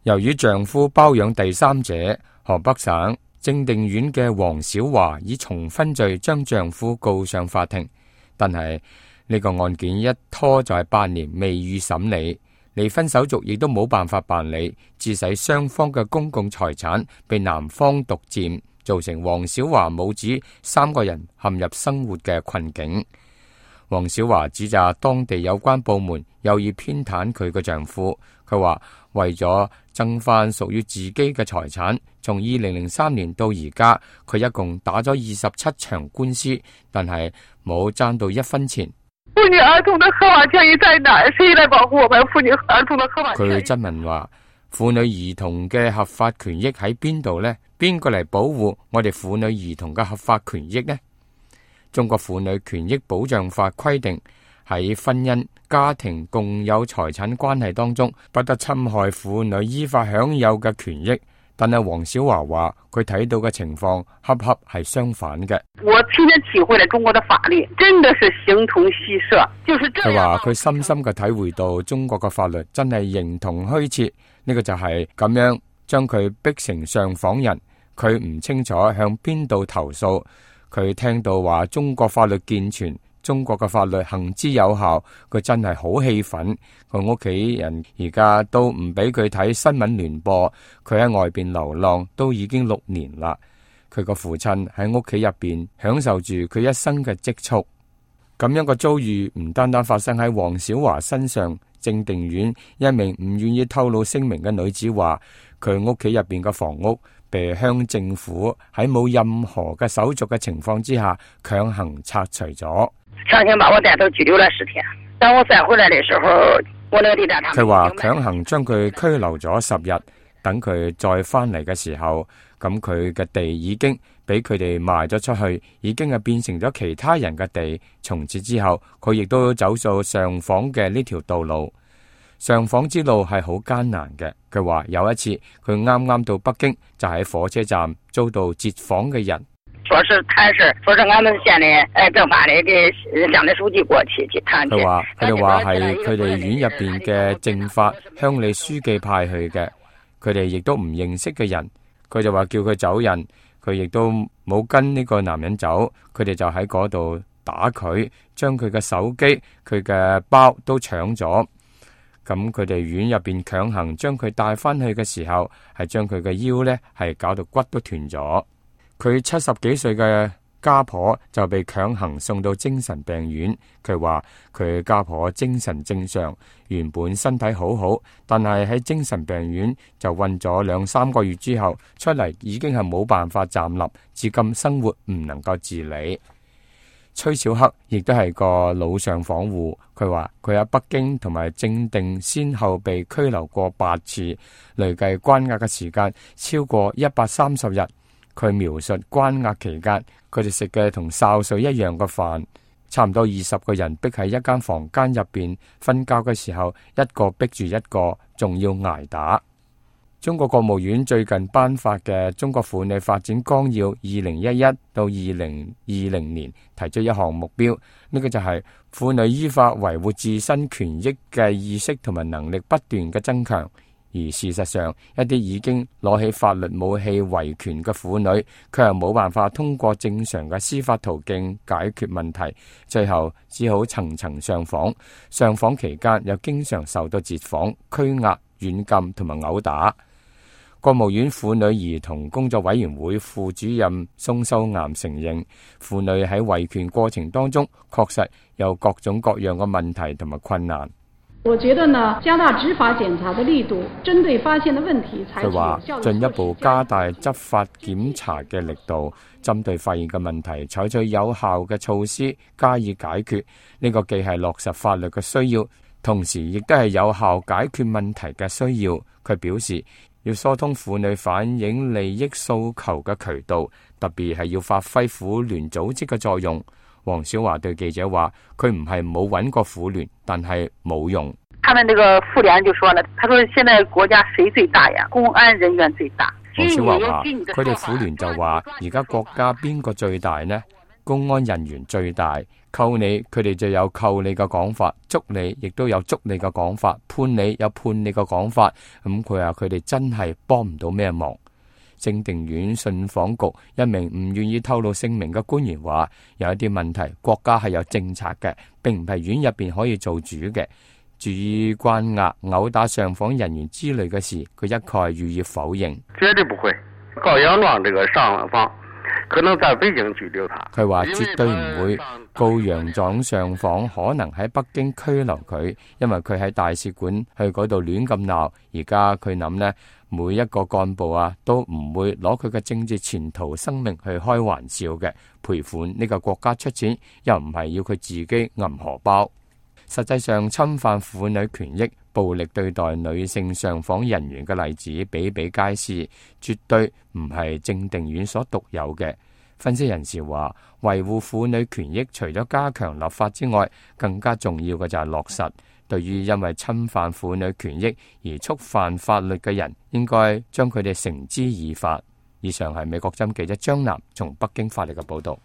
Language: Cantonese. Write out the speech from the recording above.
由於丈夫包養第三者，河北省正定縣嘅黃小華以重婚罪將丈夫告上法庭，但係呢個案件一拖就係8年未予審理，離婚手續亦都冇辦法辦理，致使雙方嘅公共財產被男方獨佔，造成黃小華母子3個人陷入生活嘅困境。黃小華指責當地有關部門有意偏袒佢嘅丈夫，佢話為咗爭翻屬於自己嘅財產，從2003年到而家，佢一共打咗27場官司，但係冇爭到1分錢。 婦女兒童的合法權益在哪？誰來保護我們婦女兒童的合法權益？ 佢質問話：婦女兒童嘅合法權益喺邊度呢？邊個嚟保護我哋婦女兒童嘅合法權益呢？中國婦女權益保障法規定，喺婚姻、家庭共有財產關係當中，不得侵害婦女依法享有嘅權益。但係黃小華話，佢睇到嘅情況恰恰係相反嘅。 我親身體會了中國的法律，真的是形同虛設，就是這樣。 佢話佢深深嘅體會到中國嘅法律真係形同虛設，呢個就係咁樣將佢逼成上訪人，佢唔清楚向邊度投訴。佢聽到話中國法律健全，中國嘅法律行之有效，佢真係好氣憤。佢屋企人而家都唔俾佢睇新聞聯播，佢喺外邊流浪都已經6年啦。佢個父親喺屋企入邊享受住佢一生嘅積蓄。咁樣嘅遭遇唔單單發生喺黃小華身上，正定縣一名唔願意透露姓名嘅女子話，佢屋企入邊嘅房屋被鄉政府喺冇任何嘅手續嘅情況之下強行拆除咗。 強行把我帶走拘留了10天，當我再回來的時候，我那個地帶佢話強行將佢拘留咗10日，等佢再翻嚟嘅時候，咁佢嘅地已經俾佢哋賣咗出去，已經係變成咗其他人嘅地。從此之後，佢亦都走到上訪嘅呢條道路。上訪之路係好艱難嘅。佢話有一次佢啱啱到北京，就喺火車站遭到截訪嘅人。 說是俺們縣的政法的給鄉里書記過去探監。 佢哋話係佢哋縣入邊嘅政法鄉里書記派去嘅，佢哋亦都唔認識嘅人。佢就話叫佢走人，佢亦都冇跟呢個男人走，佢哋就喺嗰度打佢，將佢嘅手機、佢嘅包都搶咗。咁佢哋院入邊強行將佢帶翻去嘅時候，係將佢嘅腰呢係搞到骨都斷咗。佢70幾歲嘅家婆就被強行送到精神病院。佢話佢家婆精神正常，原本身體好好，但係喺精神病院就韞咗2-3個月之後出嚟，已經係冇辦法站立，至今生活唔能夠自理。崔小克亦都係個老上訪戶，佢話佢喺北京同埋正定先後被拘留過8次，累計關押嘅時間超過130日。佢描述關押期間，佢哋食嘅同潲水一樣嘅飯，差唔多20個人逼喺一間房間入邊，瞓覺嘅時候一個逼住一個，仲要挨打。中國國務院最近頒發嘅《中國婦女發展綱要2011到2020年》提出一項目標，呢個就係婦女依法維護自身權益嘅意識同埋能力不斷嘅增強。而事實上，一啲已經攞起法律武器維權嘅婦女，卻係冇辦法通過正常嘅司法途徑解決問題，最後只好層層上訪。上訪期間又經常受到截訪、拘押、軟禁同埋毆打。國務院婦女兒童工作委員會副主任宋秀岩承認，婦女喺維權過程當中確實有各種各樣嘅問題同埋困難。 我覺得呢，加大執法檢查的力度，針對發現的問題， 佢話進一步加大執法檢查嘅力度，針對發現嘅問題，採取有效嘅措施加以解決。呢個既係落實法律嘅需要，同時亦都係有效解決問題嘅需要。佢表示，要疏通婦女反映利益訴求嘅渠道，特別係要發揮婦聯組織嘅作用。黃小華對記者話，佢唔係冇揾過婦聯，但係冇用。 他們這個婦聯就說了，他說現在國家誰最大呀？公安人員最大。 黃小華話，佢哋婦聯就話，而家國家邊個最大呢？公安人員最大， 扣你，佢哋就有扣你嘅講法；捉你，亦都有捉你嘅講法；判你，有判你嘅講法。咁佢話佢哋真係幫唔到咩忙。正定院信訪局一名唔願意透露姓名嘅官員話，有一啲問題國家係有政策嘅，並唔係院入邊可以做主嘅。至於關押、毆打上訪人員之類嘅事，佢一概予以否認。 絕對不會告楊莊這個上訪，可能在北京拘留他。 佢話絕對唔會告楊莊上訪，可能喺北京拘留佢，因為佢喺大使館去嗰度亂咁鬧。而家佢諗呢，每一個幹部啊，都唔會攞佢嘅政治前途、生命去開玩笑嘅。賠款呢個國家出錢，又唔係要佢自己揞荷包。實際上，侵犯婦女權益、暴力對待女性上訪人員嘅例子比比皆是，絕對唔係正定院所獨有嘅。分析人士話，維護婦女權益除咗加強立法之外，更加重要嘅就係落實。對於因為侵犯婦女權益而觸犯法律嘅人，應該將佢哋繩之以法。以上係美國之音記者張南從北京發嚟嘅報道。